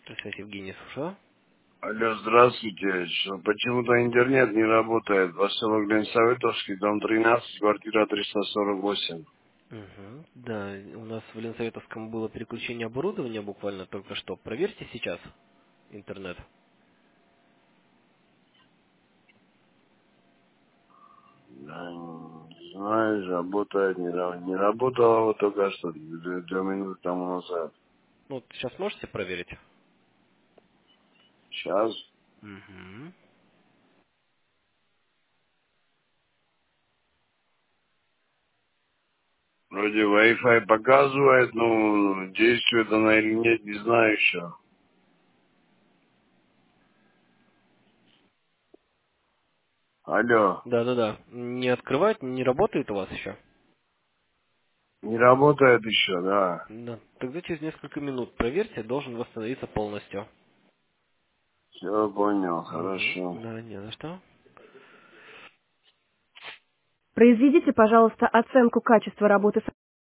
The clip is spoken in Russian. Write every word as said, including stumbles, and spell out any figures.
Здравствуйте, Евгений, слушаю. Алло, здравствуйте. Что, почему-то интернет не работает. Поселок Ленсоветовский, дом тринадцать, квартира триста сорок восемь. Угу. Да, у нас в Ленсоветовском было переключение оборудования буквально только что. Проверьте сейчас интернет. Да, не знаешь, работает, не, ра- не работала вот только что, две, две минуты тому назад. Ну, вот сейчас можете проверить? Сейчас Угу. вроде Wi-Fi показывает, ну, действует она или нет, не знаю еще. Алло, Да-да-да. Не открывает, не работает у вас еще? не работает еще, да. Да. Тогда через несколько минут проверьте, должен восстановиться полностью. Все понял, Угу. хорошо. Да, не за что. Произведите, пожалуйста, оценку качества работы